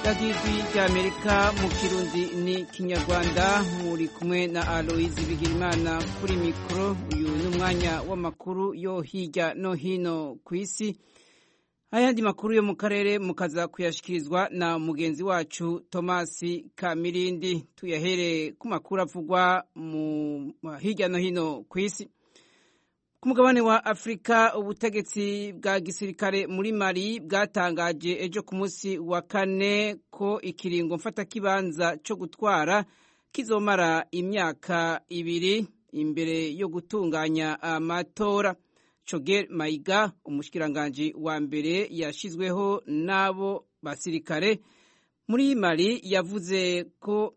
Radijwi ry'Amerika mu Kirundi ni Kinyarwanda, muri kumwe na Aloise Bigirimana kuri mikoro. Uyu ni umwanya w'amakuru yo hirya no hino ku isi. Ayandi makuru yo mu karere mukaza kuyashikirizwa na mugenzi wacu Thomas Kamirindi. Tuyahere ku makuru avugwa mu hirya no hino ku isi. Ku mugabane wa Afrika, ubutegetsi bwa gisirikare muri Mali bwatangaje ejo ku munsi wa kane ko ikiringo mfatakibanza cyo gutwara kizomara imyaka 2 imbere yo gutunganya amatora. Choguel Maïga, umushikiranganje wa mbere yashizweho n'abo basirikare muri Mali, yavuze ko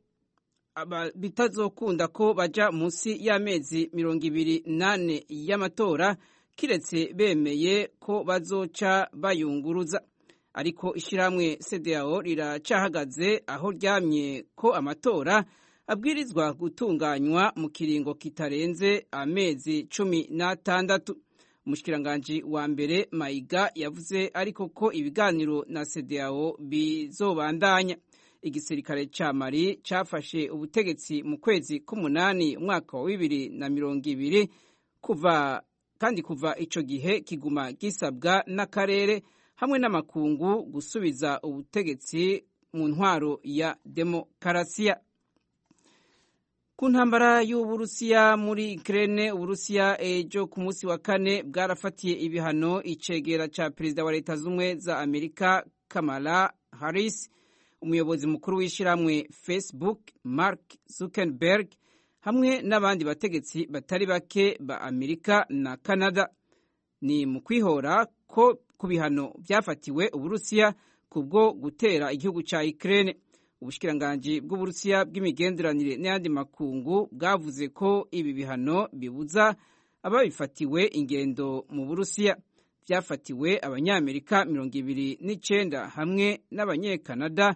bitazokunda ko baja munsi y'amezi 28 y'amatora kiretse bemeye ko bazoca bayunguruza. Ariko ishiramwe CEDEAO riracahagaze aho ryamye ko amatora abwirizwa gutunganywa mu kiringo kitarenze amezi 16. Umushikiranganje wa mbere Maïga yavuze ariko ko ibiganiro na CEDEAO bizobandanya. Igisirikare ca Mali cafashe ubutegetsi mu kwezi k'umunani umwaka wa 2020 kuva ico gihe kiguma gisabwa n'akarere hamwe n'amakungu gusubiza ubutegetsi mu ntwaro ya demokarasiya. Ku ntambara y'Uburusiya muri Ukraine, Uburusiya ejo ku munsi wa kane bwarafatiye ibihano icegera ca perezida wa Leta Zumwe za Amerika Kamala Harris, umuyobozi mukuru w'ishiramwe Facebook Mark Zuckerberg hamwe n'abandi bategetsi batari bake ba Amerika na Canada. Ni mu kwihora ko ku bihano byafatiwe Uburusiya kubwo gutera igihugu ca Ukraine. Ubushikiranganji bw'Uburusiya bw'imigenderanire n'ayandi makungu bwavuze ko ibi bihano bibuza ababifatiwe ingendo mu Burusiya. Byafatiwe abanyamerika 29 hamwe n'abanyekanada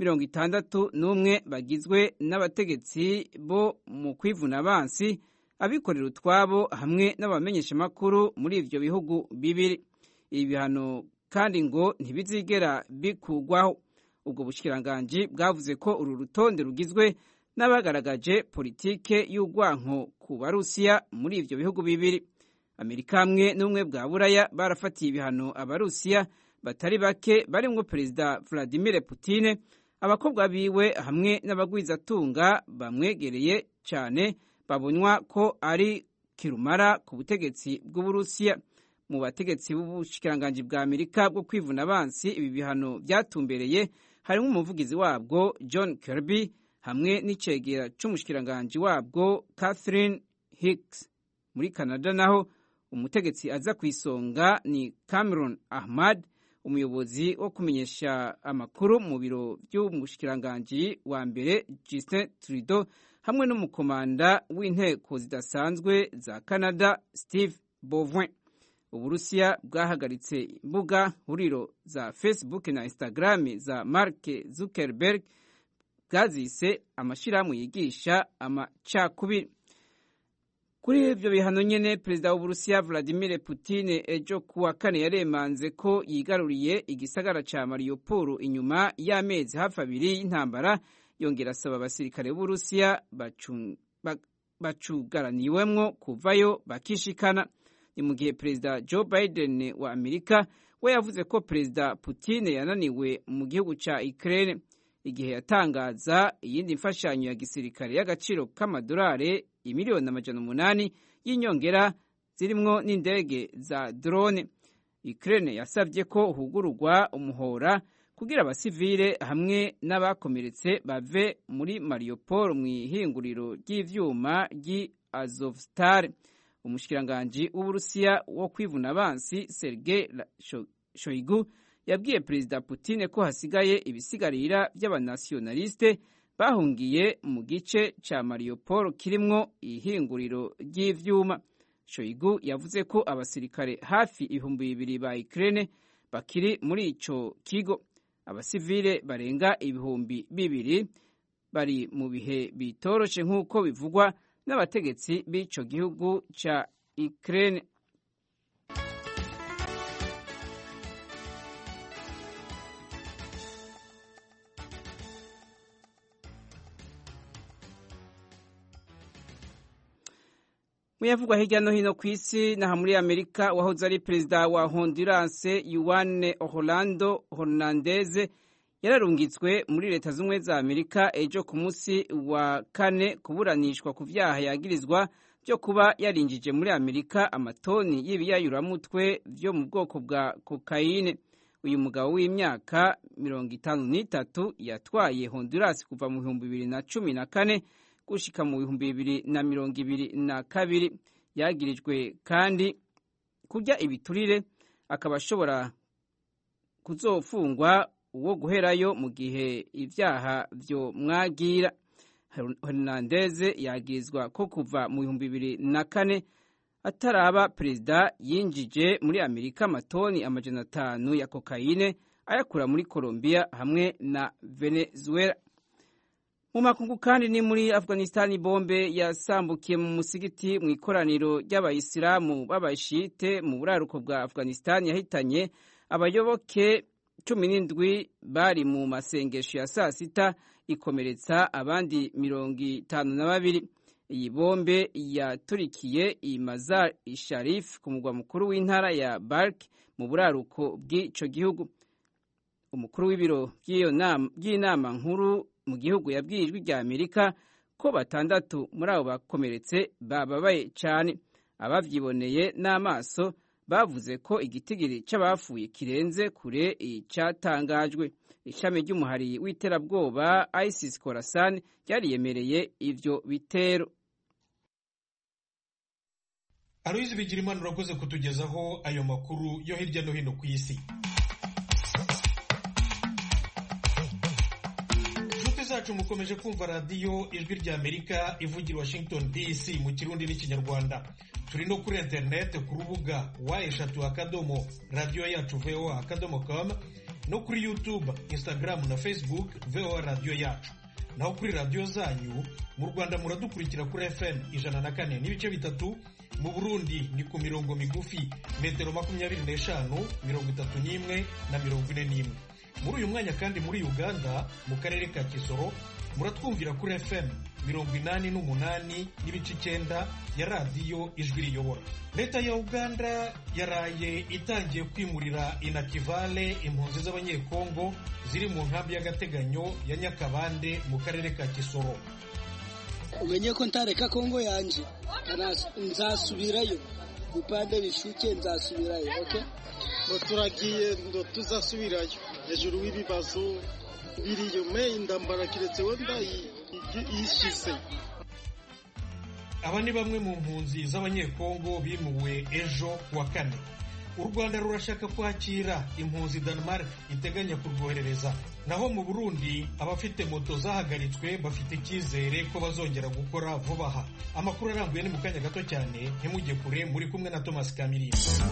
61 bagizwe n'abategetsi bo mu kwivuna abansi, abikorera utwabo hamwe n'abamenyesha makuru muri ivyo bihugu bibiri. Ibi bihano kandi ngo ntibizigera bikugwaho. Ubwo bushikiranganje bwavuze ko uru rutonde rugizwe n'abagaragaje politike y'ugwanko ku Barusiya muri ivyo bihugu bibiri. Amerika hamwe n'ubumwe bwa Buraya barafatiye ibihano Abarusiya batari bake barimwo Perezida Vladimir Putin, abakobwa biwe hamwe n'abagwizatunga bamwegereye cyane babonywa ko ari kirumara ku butegetsi bw'Uburusiya. Mu bategetsi b'ubushikiranganje bwa Amerika bwo kwivuna abansi ibi bihano byatumbereye harimo umuvugizi wabwo John Kirby hamwe n'icegera c'umushikiranganje wabwo Catherine Hicks. Muri Canada naho umutegetsi aza kwisonga ni Cameron Ahmad, umuyobozi wo kumenyesha amakuru mu biro by'umushikiranganje wa mbere Justin Trudeau hamwe n'umukomanda w'inteko zidasanzwe za Canada Steve Bovin. Uburusiya bwahagaritse imbuga huriro za Facebook na Instagram za Mark Zuckerberg bwazise amashirahamwe yigisha amacakubiri. Kuri ivyo bihano nyene, perezida w'Uburusiya Vladimir Putin ejo kuwa kane yaremanze ko yigaruriye igisagara ca Mariupol inyuma y'amezi hafi 2 y'intambara, yongera asaba abasirikare b'Uburusiya bacugaraniwemwo kuvayo bakishikana. Ni mu gihe perezida Joe Biden wa Amerika we yavuze ko perezida Putin yananiwe mu gihugu ca Ukraine igihe yatangaza iyindi mfashanyo ya gisirikare y'agaciro k'amadolari 800,000 y'inyongera zirimwo n'indege za drone. Ukraine yasavye ko hugururwa umuhora kugira abasivile hamwe n'abakomeretse bave muri Mariupol mu ihinguriro ry'ivyuma ry'Azovstal. Umushikiranganje w'Uburusiya wo kwivuna abansi Sergei Shoigu yabwiye perezida Putin ko hasigaye ibisigarira by'abanationaliste bahungiye mu gice ca Mariupol kirimwo ihinguriro ry'ivyuma. Shoigu yavuze ko abasirikare hafi 2,000 ba Ukraine bakiri muri ico kigo. Abasivile barenga 2,000 bari mu bihe bitoroshe nk'uko bivugwa n'abategetsi b'ico gihugu ca Ukraine. muyavugwa hirya no hino ku isi naha muri Amerika, wahoze ari perezida wa Honduras Juan Orlando Hernandez yararungitswe muri leta z'ubumwe za Amerika ejo ku munsi wa kane kuburanishwa ku vyaha yagirizwa byo kuba yarinjije muri Amerika amatoni y'ibiyayuramutwe vyo mu bwoko bwa kokayine. Uyu mugabo w'imyaka 53 yatwaye Honduras kuva mu 2014 gushika mu 2022. Yagirijwe kandi kurya ibiturire, akaba ashobora kuzofungwa uwo guherayo mu gihe ivyaha vyo mwagira. Hernandez yagirizwa ko kuva mu 2004 ataraba perezida yinjije muri Amerika amatoni 500 ya kokayine ayakura muri Colombia hamwe na Venezuela. Mu makungu kandi ni muri Afghanistan, bombe yasambukiye mu musigiti mu ikoraniro ry'abayisilamu b'abashite mu buraruko bwa Afghanistan yahitanye abayoboke 17 bari mu masengesho ya saa sita, ikomeretsa abandi 52. Iyi bombe yaturikiye i Mazar Sharif ku mugwa mukuru w'intara ya Balk mu buraruko bw'ico gihugu. Umukuru w'ibiro by'inama nkuru mu gihugu yabwiye Ijwi rya Amerika ko 6 muri abo bakomeretse bababaye cyane. Abavyiboneye n'amaso bavuze ko igitigiri c'abafuye kirenze kure icatangajwe. Ishami ry'umuhari w'iterabwoba ISIS Khorasan ryariyemereye ivyo bitero. Aloyizi Bigirimana, urakoze kutugezaho ayo makuru yo hirya no hino ku isi. Inshuti zacu, mukomeje kumva radiyo Ijwi rya Amerika ivugira Washington DC mu Kirundi n'Ikinyarwanda. Turi no kuri internet ku rubuga wa@radioyacu.voa.com no kuri YouTube, Instagram na Facebook VOA Radio Yacu. Naho kuri radio zanyu mu Rwanda muradukurikira kuri FM 104.3, mu Burundi ni ku mirongo migufi metero 25, 31 na 41. Muri uyu mwanya kandi muri Uganda mu karere ka Kisoro muratwumvira kuri FM 88.9 ya radio Ijwi riyobora. Leta ya Uganda yaraye itangiye kwimurira Inakivale impunzi z'abanyekongo ziri mu nkambi y'agateganyo ya Nyakabande mu karere ka Kisoro. Umenye ko ntareka Kongo yanje, nzasubirayo upande bishuke, nzasubirayo. Okay, turagiye ndo tuzasubirayo hejuru w'ibibazo biriyo me indambara kiretse wenda yishise. Aba ni bamwe mu mpunzi z'abanyekongo bimuwe ejo kuwa kane. U Rwanda rurashaka kwakira impunzi Denmark iteganya kurwoherereza. Naho mu Burundi abafite moto zahagaritswe bafite icyizere ko bazongera gukora vuba aha. Amakuru arambuye ni mu kanya gato cyane, ntimujye kure, muri kumwe na Thomas Kamiri.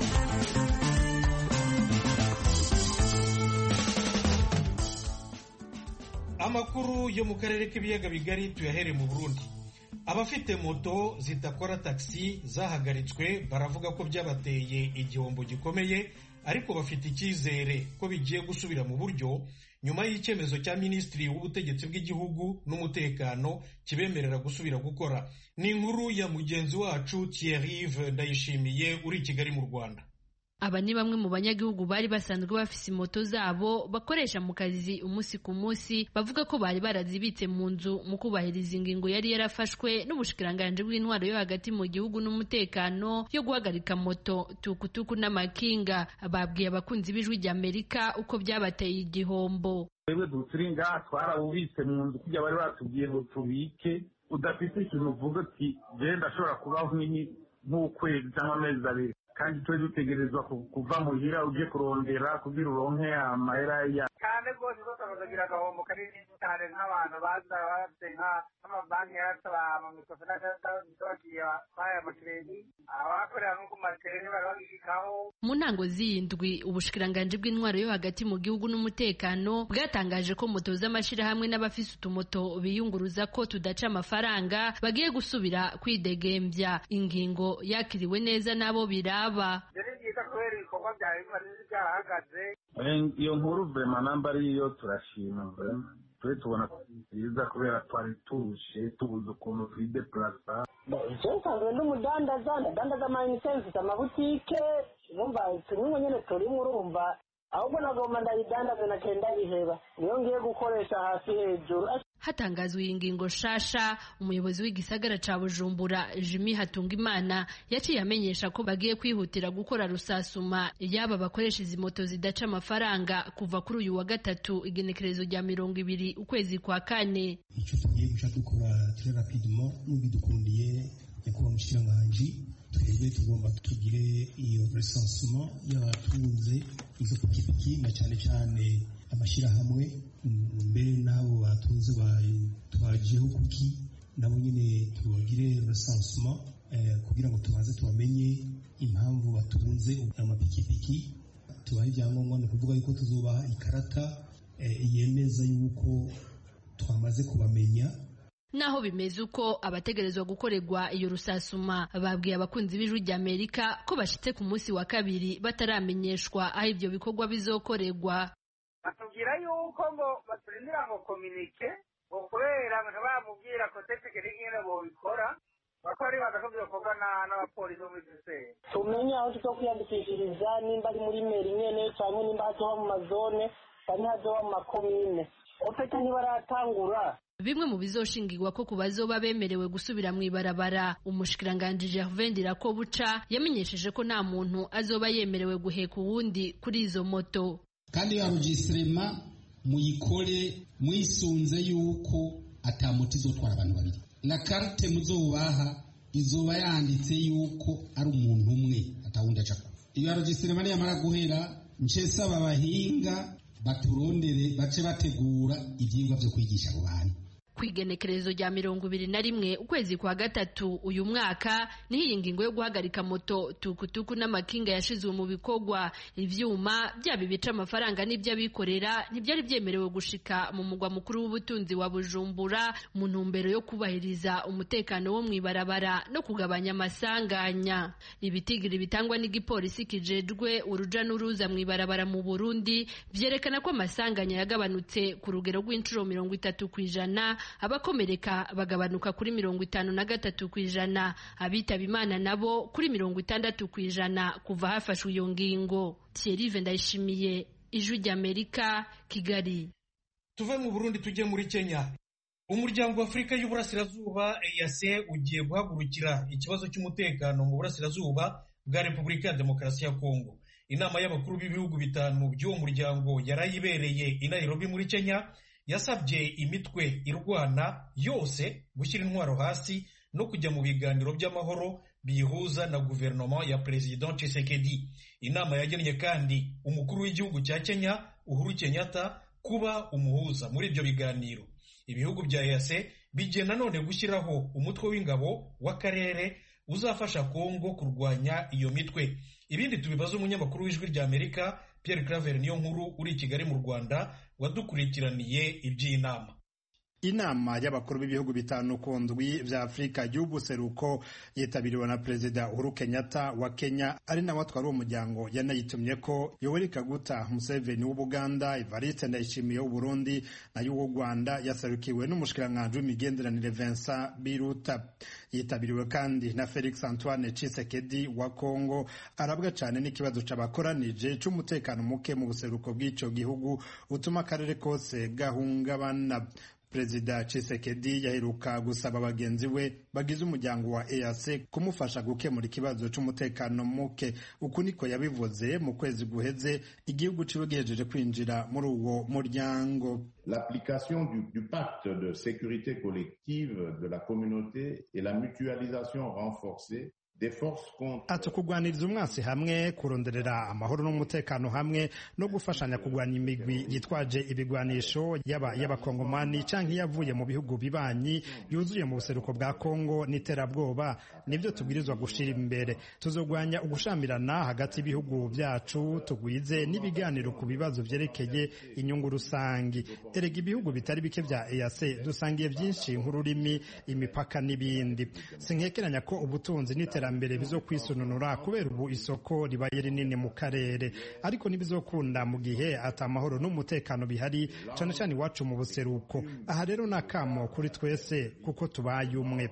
Amakuru yo mu karere k'ibiyaga bigari tuyahere mu Burundi. Abafite moto zitakora taxi zahagaritswe baravuga ko byabateye igihombo gikomeye, ariko bafite icyizere ko bigiye gusubira mu buryo nyuma y'icyemezo cya Minisitiri w'Ubutegetsi bw'Igihugu n'Umutekano kibemerera gusubira gukora. Ni inkuru ya mugenzi wacu Thierry Ndayishimiye uri i Kigali mu Rwanda. Aba ni bamwe mu banyagihugu bari basanzwe bafise moto zabo bakoresha mu kazi umunsi ku munsi, bavuga ko bari barazibitse mu nzu mu kubahiriza ingingo yari yarafashwe n'ubushikiranganje bw'intwaro yo hagati mu gihugu n'umutekano yo guhagarika moto, tukutuku n'amakinga. Babwiye abakunzi b'Ijwi rya Amerika uko byabateye igihombo. Twebwe dutringa twarabubitse mu nzu kujya bari batubwiye ngo tubike, udafite ikintu uvuga ati je ndashobora kubaho nk'ukwezi cyangwa amezi abiri, kandi twe dutegerezwa kuva muhira uje kurondera kugira uronke amahera ya kandi rwose bazagira agahombo kanini cyane nk'abantu baza bafite nk'amabanki yarasaba amamikrofonati bagiye baya amakredi abakorera nko ku makredi bari bagishikaho. Mu ntango z'indwi ubushikiranganje bw'intwaro yo hagati mu gihugu n'umutekano bwatangaje ko moto z'amashirahamwe n'abafise utumoto biyunguruza ko tudaca amafaranga bagiye gusubira kwidegembya. Ingingo yakiriwe neza nabo biraba. Iyo nkuru vrema namba ariyo turashima, twe tubona byiza kubera twari turushe tubuze ukuntu twideplasa. icyo nsanzwe ndadandaza amayinite, mfite amabutike, urumva tumwe nyine turimo, urumva ahubwo nagomba ndayidandaza na kenda yiheba, niyo ngiye gukoresha hasi hejuru. Hatangazwa iyi ngingo shasha, umuyobozi w'igisagara ca Bujumbura Jimmy Hatungimana yaciye amenyesha ko bagiye kwihutira gukora rusasuma yaba bakoresha izi moto zidaca amafaranga kuva kuri uyu wa gatatu igenekerezo rya 20 ukwezi kwa kane. Icyo tugiye guca dukora très rapidement n'ubidukundiye yakuba mushikiranganji, twebwe tugomba tugire iyo recensement y'abatunze izo pikipiki na cyane amashyirahamwe, mbere n'abo batunze twagiyeho kuki nabo nyine tubagire recensement kugira ngo tubanze tubamenye impamvu batunze amapikipiki, tubahe ibyangombwa, ni ukuvuga yuko tuzobaha ikarata yemeza yuko twamaze kubamenya. Naho bimeze uko abategerezwa gukorerwa iyo rusasuma babwiye abakunzi b'Ijwi ry'Amerika ko bashitse ku munsi wa kabiri bataramenyeshwa aho ibyo bikorwa bizokorerwa. Batubwira yuko ngo baturindira ngo kominike ngo kubera bamubwira ko tetekere nyine bobikora bakora bagakomeza gukorwa n'abapolisi bo muri Gisele. Tumenye aho tuzo kwiyandikishiriza, nimba ari muri meri nyene cyangwa nimba hazoba mu mazone cyangwa hazoba mu makomine, ofete ntibaratangura. Bimwe mu bizoshingirwa ko kubazoba bemerewe gusubira mu ibarabara, umushikiranganje Gervais Ndirakobuca yamenyesheje ko nta muntu azoba yemerewe guheka uwundi kuri izo moto. Kandi ya registrema muyikore mwisunze yuko atamuti izotwara abantu babiri, na carte muzobaha izoba yanditse yuko ari umuntu umwe atawundi acako. Iyo registrema ni yamara guhera ncesaba abahinga baturondere bace bategura ivyigwa byo kwigisha abo bantu. Kwigenekerezo rya 21 ukwezi kwa gatatu uyu mwaka niho iyi ngingo yo guhagarika moto tukutuku n'amakinga yashizwe mu bikorwa. Ivyuma byaba bica amafaranga n'iby'abikorera ntibyari byemerewe gushika mu mugwa mukuru w'ubutunzi wa Bujumbura mu ntumbero yo kubahiriza umutekano wo mwibarabara no kugabanya amasanganya. Ibitigiri bitangwa n'igipolisi kijejwe uruja n'uruza mwibarabara mu Burundi vyerekana ko amasanganya yagabanutse ku rugero rw'incuro 30%, abakomereka bagabanuka kuri 53%, abitaba Imana nabo kuri 60% kuva hafashwe iyo ngingo. Thierry Vendayishimiye, Ijwi ry'Amerika, Kigali. Tuve mu Burundi tujye muri Kenya. Umuryango wa Afurika y'Uburasirazuba EAC ugiye guhagurukira ikibazo cy'umutekano mu burasirazuba bwa Repubulika ya Demokarasi ya Kongo. Inama y'abakuru b'ibihugu bitanu by'uwo muryango yarayibereye i Nairobi muri Kenya, yasabye imitwe irwana yose gushyira intwaro hasi no kujya mu biganiro by'amahoro bihuza na guverinoma ya President Tshisekedi. Inama yagennye kandi umukuru w'igihugu cya Kenya Uhuru Kenyatta kuba umuhuza muri ibyo biganiro. Ibihugu bya EAC bigiye nanone gushyiraho umutwe w'ingabo w'akarere uzafasha Kongo kurwanya iyo mitwe. Ibindi tubibaza umunyamakuru w'Ijwi ry'Amerika Pierre Claver Niyonkuru uri i Kigali mu Rwanda wadukurikiraniye iby'inama. Inama y'abakuru b'ibihugu bitanu ku ndwi vya Afrika y'ubuseruko yitabiriwe na Perezida Uhuru Kenyatta wa Kenya, ari nawe atwara uwo muryango yanayitumye ko Yoweri Kaguta Museveni w'Ubuganda, Evariste Ndayishimiye w'Uburundi na y'u Rwanda yasarukiwe n'umushikiranganje w'imigenderanire Vincent Biruta. Yitabiriwe kandi na Felix Antoine Tshisekedi wa Kongo, arabwa cyane n'ikibazo c'abakoranije c'umutekano muke mu buseruko bw'ico gihugu utuma akarere kose gahungabana. Perezida Tshisekedi yaheruka gusaba bagenzi we bagize umuryango wa EAC kumufasha gukemura ikibazo c'umutekano muke. Uku niko yabivuze mu kwezi guheze igihugu ciwe gihejeje kwinjira muri uwo muryango. L'application du pacte de sécurité collective de la communauté et la mutualisation renforcée ati kugwaniriza umwasi hamwe, kuronderera amahoro n'umutekano hamwe no gufashanya kugwanya imigwi yitwaje ibigwanisho y'abakongomani canke yavuye mu bihugu bibanyi yuzuye mu buseruko bwa Kongo n'iterabwoba nivyo tubwirizwa gushira imbere. Tuzogwanya ugushamirana hagati y'ibihugu byacu, tugwize n'ibiganiro ku bibazo vyerekeye inyungu rusangi. Erega ibihugu bitari bike vya EAC dusangiye vyinshi nk'ururimi, imipaka n'ibindi. Sinkekeranya ko ubutunzi n'iterabwoba iterambere bizokwisununura kubera ubu isoko ribaye rinini mu karere, ariko ntibizokunda mu gihe atamahoro n'umutekano bihari cane cane iwacu mu buseruko. Aha rero nakamo kuri twese kuko tubaye umwe.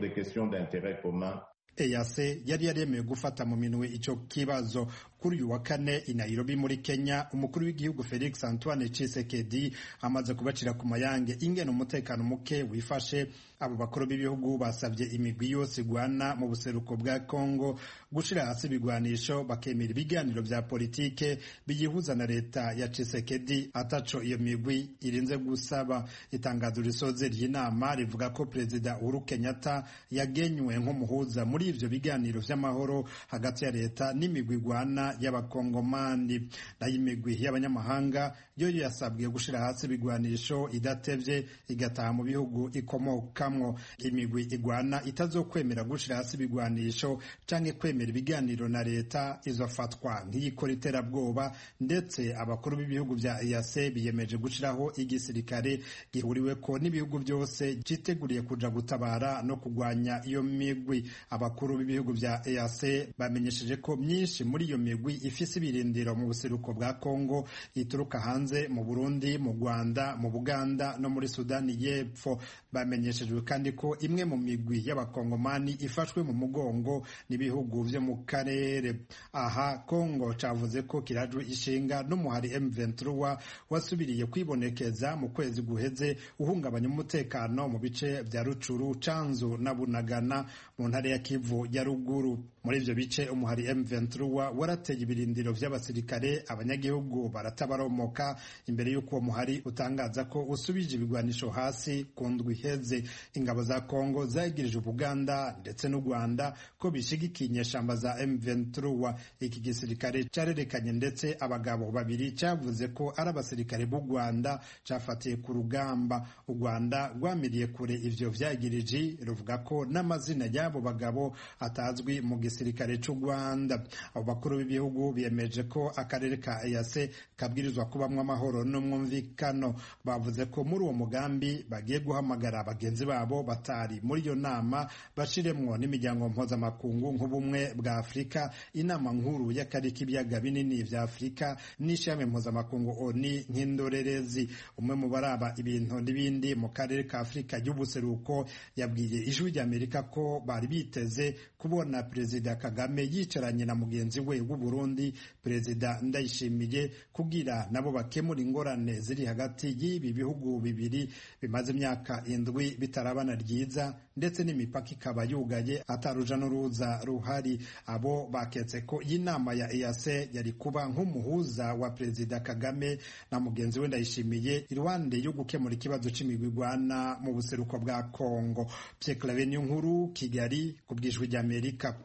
EAC yari yaremeye gufata mu minwe ico kibazo. Kuri uyu wa kane i Nairobi muri Kenya, umukuru w'igihugu Felix Antoine Tshisekedi amaze kubacira ku mayange ingene umutekano muke wifashe. Abo bakuru b'ibihugu basabye imigwi yose igwana mu buseruko bwa Kongo gushira hasi ibigwanisho, bakemera ibiganiro vya politike biyihuza na leta ya Tshisekedi ataco iyo migwi irinze gusaba. Itangazo risoze ry'inama rivuga ko Perezida Uhuru Kenyatta yagenywe nk'umuhuza muri ivyo biganiro vy'amahoro hagati ya leta n'imigwi igwana y'abakongomani. Nayo imigwi y'abanyamahanga yoyo yasabwe gushira hasi ibigwanisho idatevye igataha mu bihugu ikomokamwo. Imigwi igwana itazokwemera gushira hasi ibigwanisho canke kwemera ibiganiro na leta izofatwa nk'iyikora iterabwoba, ndetse abakuru b'ibihugu vya EAC biyemeje gushiraho igisirikare gihuriweko n'ibihugu byose citeguriye kuja gutabara no kugwanya iyo migwi. Abakuru b'ibihugu vya EAC bamenyesheje ko myinshi muri iyo migwi ifise ibirindiro mu buseruko bwa Kongo ituruka hanze mu Burundi, mu Rwanda, mu Buganda no muri Sudani y'Epfo. Bamenyeshejwe kandi ko imwe mu migwi y'abakongomani ifashwe mu mugongo n'ibihugu vyo mu karere. Aha Kongo cavuze ko kirajwe ishinga n'umuhari M23 wasubiriye kwibonekeza mu kwezi guheze uhungabanya umutekano mu bice vya Rucuru, Canzu na Bunagana mu ntara ya Kivu ya ruguru. Muri ivyo bice umuhari M23 warateye ibirindiro vy'abasirikare, abanyagihugu baratabaromoka imbere y'uko uwo muhari utangaza ko usubije ibigwanisho hasi ku ndwi iheze. Ingabo za Kongo zagirije Uganda ndetse n'u Rwanda ko bishigikiye inyeshamba za M23. Iki gisirikare carerekanye ndetse abagabo babiri cavuze ko ari abasirikare b'u Rwanda cafatiye ku rugamba. U Rwanda rwamiriye kure ivyo vyagiriji, ruvuga ko n'amazina y'abo bagabo atazwi mu gisirikare c'u Rwanda. Abo bakuru b'ibihugu biyemeje ko akarere ka EAC kabwirizwa kubamwo amahoro n'umwumvikano. Bavuze ko muri uwo mugambi bagiye guhamagara bagenzi babo batari muri iyo nama bashiremwo n'imiryango mpuzamakungu nk'ubumwe bwa Afurika, inama nkuru y'akarere k'ibiyaga binini vya Afurika n'ishami mpuzamakungu ONU nk'indorerezi. Umwe mu baraba ibintu n'ibindi mu karere ka Afurika y'ubuseruko yabwiye Ijwi ry'Amerika ko bari biteze kubona Perezida Kagame yicaranye na mugenzi we w'u Burundi Perezida Ndayishimiye kugira nabo bakemura ingorane ziri hagati y'ibi bihugu bibiri bimaze imyaka 7 bitarabana ryiza, ndetse n'imipaka ikaba yugaye ataruja n'uruza ruhari. Abo baketse ko iyi nama ya EAC yari kuba nk'umuhuza wa Perezida Kagame na mugenzi we Ndayishimiye iruhande yo gukemura ikibazo c'imigwigwana mu buseruko bwa Kongo. Pierre Claver Nkuru, Kigali, kubw'Ijwi ry'Amerika.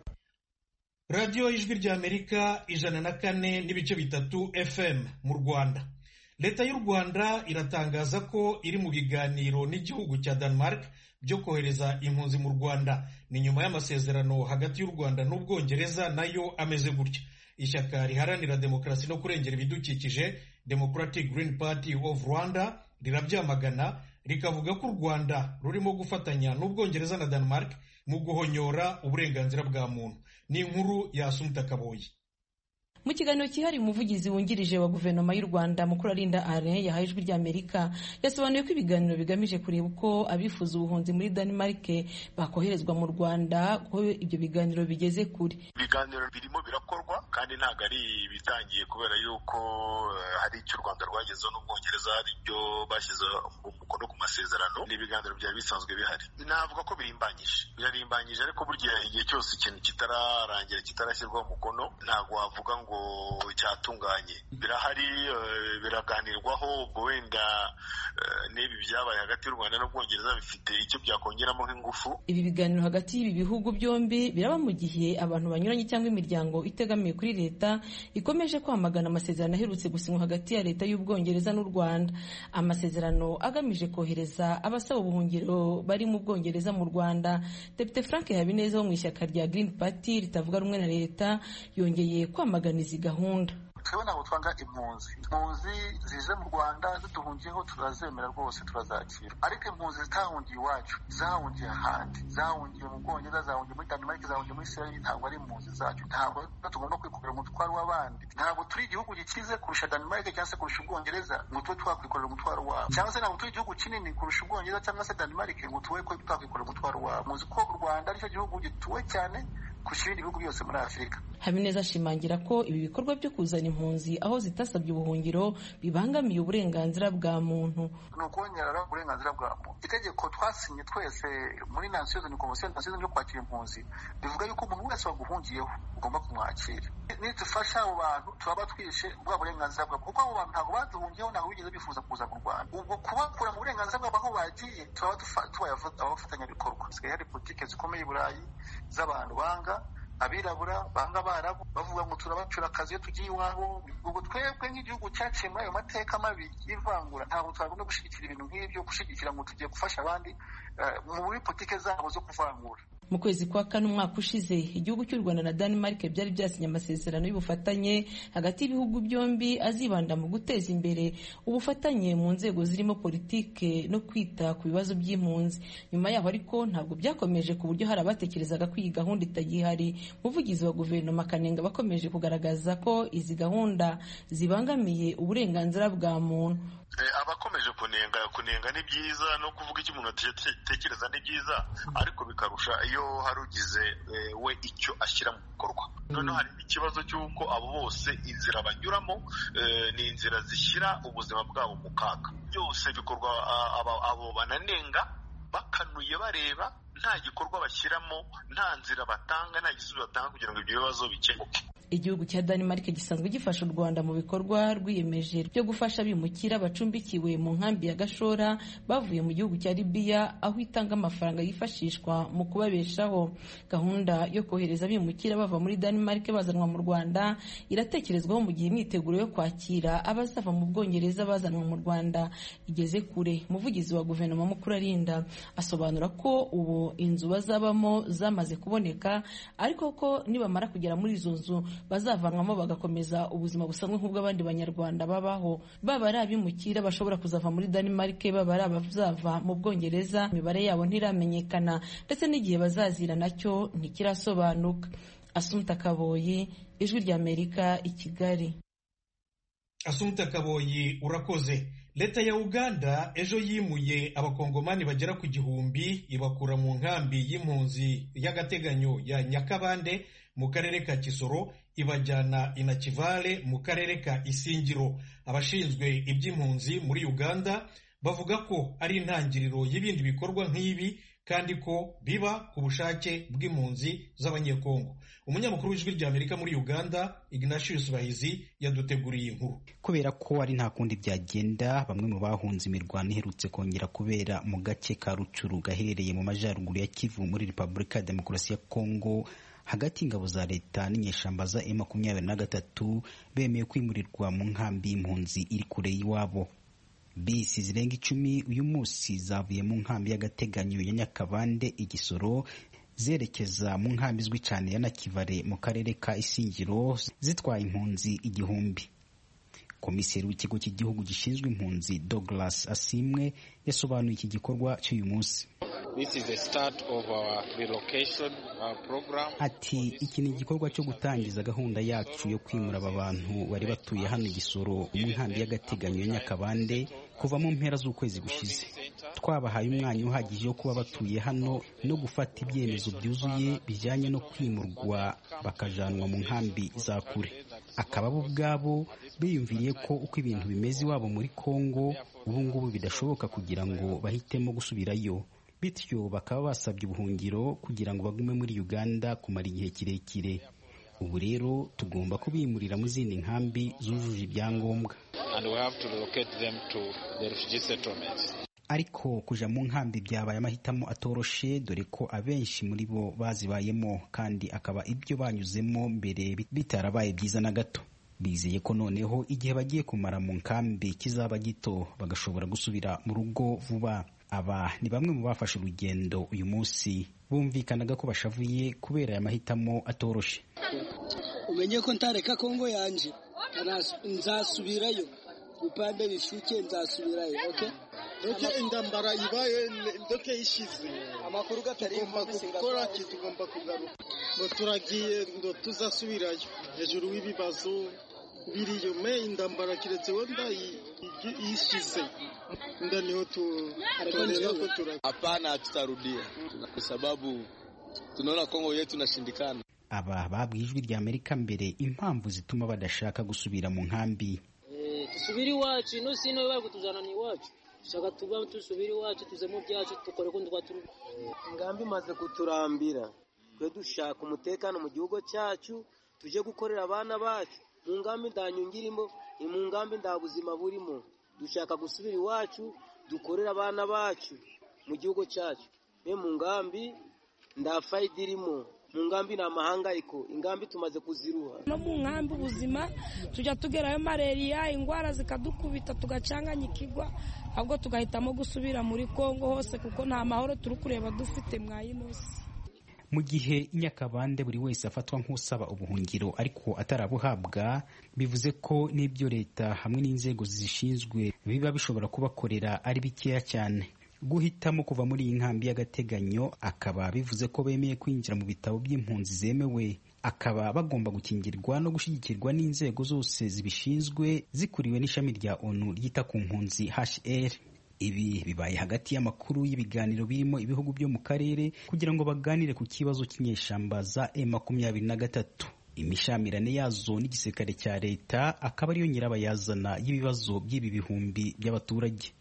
Radio Ijwi ry'Amerika 104.3 FM mu Rwanda. Leta y'u Rwanda iratangaza ko iri mu biganiro n'igihugu cya Denmark byo kohereza impunzi mu Rwanda. Ni nyuma y'amasezerano hagati y'u Rwanda n'Ubwongereza nayo ameze gutya. Ishyaka riharanira demokarasi no kurengera ibidukikije Democratic Green Party of Rwanda rirabyamagana, rikavuga ko u Rwanda rurimo gufatanya n'Ubwongereza na Denmark mu guhonyora uburenganzira bwa muntu. Ni inkuru ya Asumta Kaboyi. Mu kiganiro cyihariye umuvugizi wungirije wa guverinoma y'u Rwanda Mukurarinda Alain yahaye Ijwi ry'Amerika yasobanuye ko ibiganiro bigamije kureba uko abifuza ubuhunzi muri Denmark bakoherezwa mu Rwanda, ko ibyo biganiro bigeze kure. Ibiganiro birimo birakorwa kandi ntabwo ari bitangiye kubera yuko hari icyo u Rwanda rwagezeho n'Ubwongereza, hari ibyo bashyize umukono ku masezerano. Ni ibiganiro byari bisanzwe bihari. Navuga ko birarimbanyije, ariko burya igihe cyose ikintu kitararangira kitarashyirwaho umukono ntabwo wavuga ngo cyatunganye. Birahari, biraganirwaho. Ubwo wenda n'ibi byabaye hagati y'u Rwanda n'Ubwongereza bifite icyo byakongeramo nk'ingufu. Ibi biganiro hagati y'ibi bihugu byombi biraba mu gihe abantu banyuranye cyangwa imiryango itegamiye kuri leta ikomeje kwamagana amasezerano aherutse gusinywa hagati ya leta y'Ubwongereza n'u Rwanda, amasezerano agamije kohereza abasaba ubuhungiro bari mu Bwongereza mu Rwanda. Depite Frank Habineza wo mu ishyaka rya Green Party ritavuga rumwe na leta yongeye kwamagana izi gahunda. twebwe ntabwo twanga impunzi zije mu Rwanda ziduhungiyeho turazemera rwose turazakira, ariko impunzi zitahungiye iwacu zahungiye ahandi, zahungiye mu Bwongereza, zahungiye muri Denmark, zahungiye muri Israel, ntabwo ari impunzi zacu, ntabwo tugomba kwikorera umutwaro w'abandi. Ntabwo turi igihugu gikize kurusha Denmark cyangwa se kurusha Ubwongereza ngo tube twakwikorera umutwaro wabo, cyangwa se ntabwo turi igihugu kinini kurusha Ubwongereza cyangwa se Denmark ngo tube twakwikorera umutwaro wabo. Muzi ko u Rwanda aricyo gihugu gituwe cyane kurusha ibindi bihugu byose muri Afurika. Habineza ashimangira ko ibi bikorwa byo kuzana impunzi aho zitasabye ubuhungiro bibangamiye uburenganzira bwa muntu. Ni ukongera uburenganzira bwa muntu. Itegeko twasinye twese muri Nations Unies Convention yo kwakira impunzi bivuga yuko umuntu wese waguhungiyeho ugomba kumwakira. Nitufasha abo bantu turaba twishe bwa burenganzira bwabo, kuko abo bantu ntabwo baduhungiyeho, ntabwo bigeze bifuza kuza mu Rwanda. Ubwo kubakura mu burenganzira bwabo aho bagiye turaba tubaye abafatanyabikorwa. Hasigaye hari politike zikomeye i Burayi z'abantu banga abirabura, banga abarabu, bavuga ngo turabacura akazi iyo tugiye iwabo. Ubwo twebwe nk'igihugu cyaciye muri ayo mateka mabi y'ivangura ntabwo twagomba gushyigikira ibintu nk'ibyo, gushyigikira ngo tugiye gufasha abandi muri politike zabo zo kuvangura. Mu kwezi kwa kane umwaka ushize igihugu cy'u Rwanda na Denmark byari byasinye amasezerano y'ubufatanye hagati y'ibihugu byombi azibanda mu guteza imbere ubufatanye mu nzego zirimo politike no kwita ku bibazo by'impunzi. Nyuma yaho ariko ntabwo byakomeje, ku buryo hari abatekerezaga ko iyi gahunda itagihari. Umuvugizi wa guverinoma Kanenga bakomeje kugaragaza ko izi gahunda zibangamiye uburenganzira bwa muntu. Abakomeje kunenga ni byiza, no kuvuga icyo umuntu atekereza ni byiza, ariko bikarusha iyo hari ugize we icyo ashyira mu bikorwa. Noneho hari ikibazo cy'uko abo bose inzira banyuramo ni inzira zishyira ubuzima bwabo mu kaga. Byose bikorwa abo bananenga bakanuye bareba, nta gikorwa bashyiramo, nta nzira batanga, nta gisubizo batanga kugira ngo ibyo bibazo bikemuke. Igihugu cya Denmark gisanzwe gifasha u Rwanda mu bikorwa rwiyemeje byo gufasha abimukira bacumbikiwe mu nkambi ya Gashora bavuye mu gihugu cya Libya, aho itanga amafaranga yifashishwa mu kubabeshaho. Gahunda yo kohereza abimukira bava muri Denmark bazanwa mu Rwanda iratekerezwaho mu gihe imyiteguro yo kwakira abazava mu Bwongereza bazanwa mu Rwanda igeze kure. Umuvugizi wa guverinoma Mukurarinda asobanura ko ubu inzu bazabamo zamaze kuboneka, ariko ko nibamara kugera muri izo nzu bazavanwamo bagakomeza ubuzima busanzwe nk'ubw'abandi banyarwanda babaho. Baba ari abimukira bashobora kuzava muri Denmark, baba ari abazava mu Bwongereza, imibare yabo ntiramenyekana ndetse n'igihe bazazira nacyo ntikirasobanuka. Asumta Kaboyi, Ijwi ry'Amerika, i Kigali. Asumta Kaboyi, urakoze. Leta ya Uganda ejo yimuye abakongomani bagera ku 1,000 ibakura mu nkambi y'impunzi y'agateganyo ya Nyakabande mu karere ka Kisoro ibajyana i Nakivale mu karere ka Isingiro. Abashinzwe iby'impunzi muri Uganda bavuga ko ari intangiriro y'ibindi bikorwa nk'ibi kandi ko biba ku bushake bw'impunzi z'abanyekongo. Umunyamakuru w'Ijwi ry'Amerika muri Uganda Ignatius Bahizi yaduteguriye inkuru. Kubera ko ari nta kundi byagenda, bamwe mu bahunze imirwano iherutse kongera kubera mu gace ka Rucuru gaherereye mu majyaruguru ya Kivu muri Repubulika ya Demokarasi ya Kongo hagati y'ingabo za leta n'inyeshamba za M23 bemeye kwimurirwa mu nkambi y'impunzi iri kure y'iwabo. Bisi zirenga 10 uyu munsi zavuye mu nkambi y'agateganyo ya Nyakabande Igisoro zerekeza mu nkambi izwi cyane ya Nakivale mu karere ka Isingiro zitwaye impunzi 1,000. Komiseri w'ikigo cy'igihugu gishinzwe impunzi Douglas Asimwe yasobanuye iki gikorwa cy'uyu munsi. This is the start of our relocation program. Ati iki ni igikorwa cyo gutangiza gahunda yacu yo kwimura aba bantu bari batuye hano Igisoro mu nkambi y'agateganyo ya Nyakabande kuva mu mpera z'ukwezi gushize. Twabahaye umwanya uhagije wo kuba batuye hano no gufata ibyemezo byuzuye bijyanye no kwimurwa bakajanwa mu nkambi za kure. Akaba bo ubwabo biyumviriye ko uko ibintu bimeze iwabo muri Kongo ubu ngubu bidashoboka kugira ngo bahitemo gusubirayo, bityo bakaba basabye ubuhungiro kugira ngo bagume muri Uganda kumara igihe kirekire. Ubu rero tugomba kubimurira mu zindi nkambi zujuje ibyangombwa. Ariko kuja mu nkambi byabaye amahitamo atoroshe, dore ko abenshi muri bo bazibayemo kandi akaba ibyo banyuzemo mbere bitarabaye byiza na gato. Bizeye ko noneho igihe bagiye kumara mu nkambi kizaba gito bagashobora gusubira mu rugo vuba. Aba ni bamwe mu bafashe urugendo uyu munsi, bumvikanaga ko bashavuye kubera aya mahitamo atoroshe. Umenye ko ntareka Kongo yanje, nzasubirayo upande bishuke nzasubirayo. Okay, indambara ibaye ndoke ishize amakuru gatari gukora tugomba kugaruka ngo turagiye ngo tuzasubirayo hejuru w'ibibazo biriyo indambara kiretse wenda ishize ndaniho tunaelewa ko hapana, tutarudia kwa sababu tunaona Kongo yetu inashindikana. Aba babwiye Ijwi rya Amerika mbere impamvu zituma badashaka gusubira mu nkambi. Tusubiri iwacu ino sino bari kutuzana ni iwacu, shaka tuba tusubiri iwacu tuze mu byacu tukore ko ndwaturu. Ingambi maze kuturambira, twe dushaka umutekano mu gihugu cyacu, tuje gukorera abana bacu. Mu ngambi ndanyungirimo, mu ngambi ndabuzima burimo, dushaka gusubira iwacu dukorera abana bacu mu gihugu cyacu. Mu ngambi ndafaidirimo, mu ngambi na mahangayiko, ingambi tumaze kuziruha. No mu ngambi ubuzima tujya tugerayo malaria, ingwara zikadukubita tugacanganyikirwa, ahubwo tugahitamo gusubira muri Kongo hose kuko nta mahoro turi kureba dufite mwayinosi. Mu gihe Nyakabande buri wese afatwa nk'usaba ubuhungiro ariko atarabuhabwa, bivuze ko n'ibyo leta hamwe n'inzego zishinzwe biba bishobora kubakorera ari bikeya cyane. Guhitamo kuva muri iyi nkambi y'agateganyo akaba bivuze ko bemeye kwinjira mu bitabo by'impunzi zemewe, akaba bagomba gukingirwa no gushyigikirwa n'inzego zose zibishinzwe zikuriwe n'ishami rya ONU ryita ku mpunzi HCR. Ibi bibaye hagati y'amakuru y'ibiganiro birimo ibihugu byo mu karere kugira ngo baganire ku kibazo cy'inyeshamba za M23. Imishamirane yazo n'igisirikare cya leta akaba ariyo nyirabayazana y'ibibazo by'ibi bihumbi by'abaturage.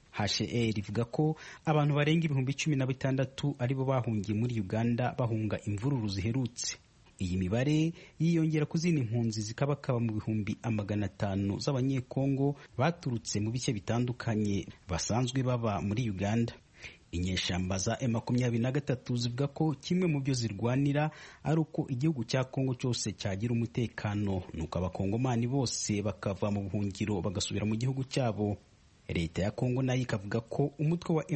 HCR ivuga ko abantu barenga 16,000 aribo bahungiye muri Uganda bahunga imvururu ziherutse. Iyi mibare yiyongera ku zindi mpunzi zikabakaba mu 500 z'abanyekongo baturutse mu bice bitandukanye basanzwe baba muri Uganda. Inyeshamba za M23 zivuga ko kimwe mu byo zirwanira ari uko igihugu cya Kongo cyose cyagira umutekano, nuko abakongomani bose bakava mu buhungiro bagasubira mu gihugu cyabo. Leta ya Kongo nayo ikavuga ko umutwe wa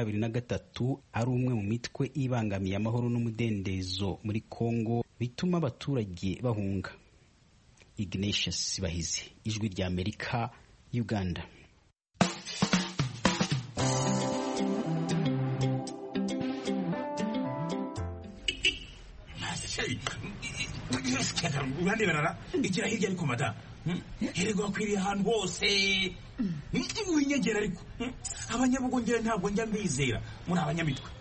M23 ari umwe mu mitwe ibangamiye amahoro n'umudendezo muri Kongo bituma abaturage bahunga. Ignatius Bahizi, Ijwi rya Amerika, Uganda. Urande barara igira hirya ariko mada herego akwiriye ahantu hose niki winyegera ariko abanyabugongera ntabwo njya mbizera muri abanyamitwe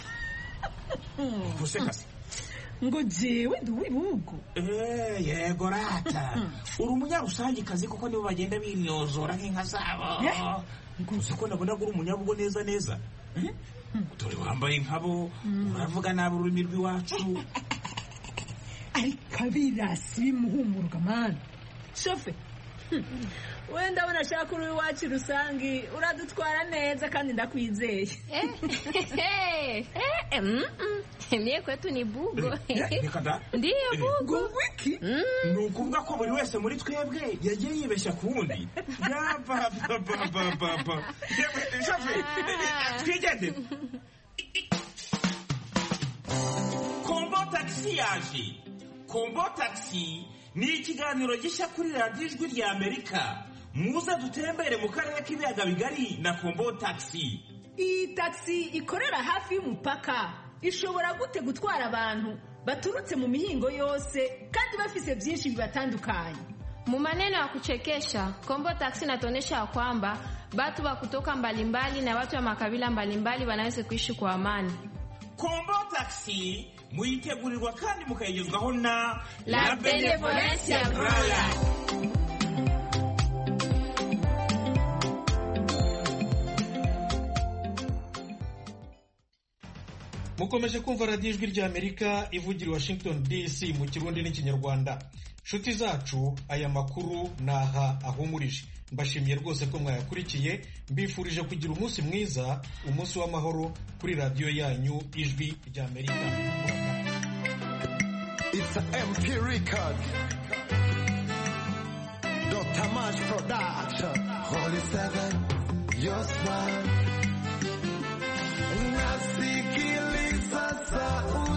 gusekase ngo jewe ndi wibugo yego rata uri umunyarusangi kazi kuko nibo bagenda binyozora nk'inka zabo gusa ko nabona ko uri umunyabugo neza neza dore wambaye nkabo uravuga nabi ururimi rw'iwacu ariko abirasi bimuhumuruka mani shofe wenda unashaka uri iwacu rusangi uradutwara neza kandi ndakwizeye. Mie kwetu ni bugo. Ndiyo bugo. Wiki? Ni ukuvuga ko buri wese muri twebwe yagiye yibeshya ku wundi. Shofe, twigende. Kombo taxi yaje. Kombo taxi ni ikiganiro gishya kuri radiyo Ijwi rya Amerika. Muze dutembere mu karere k'ibiyaga bigari na Kombo taxi. Iyi taxi ikorera hafi y'umupaka ishobora gute gutwara abantu baturutse mu mihingo yose kandi bafise byinshi bibatandukanye. Mu maneno ya kuchekesha, Kombo taxi inatuonyesha kwamba watu wa kutoka mbalimbali na watu wa makabila mbalimbali wanaweza kuishi kwa amani. Kombo taxi muyitegurirwa kandi mukayigezwaho na La Benevolencia Royal. Mukomeje kumva radiyo Ijwi rya Amerika ivugira Washington DC mu Kirundi n'Ikinyarwanda. Nshuti zacu, aya makuru naha ahumurije. Mbashimiye rwose ko mwayakurikiye, mbifurije kugira umunsi mwiza, umunsi w'amahoro kuri radiyo yanyu Ijwi rya Amerika. It's a MP record. Dr. March Production. Holy Seven, your smile. Nasikiliza sauti.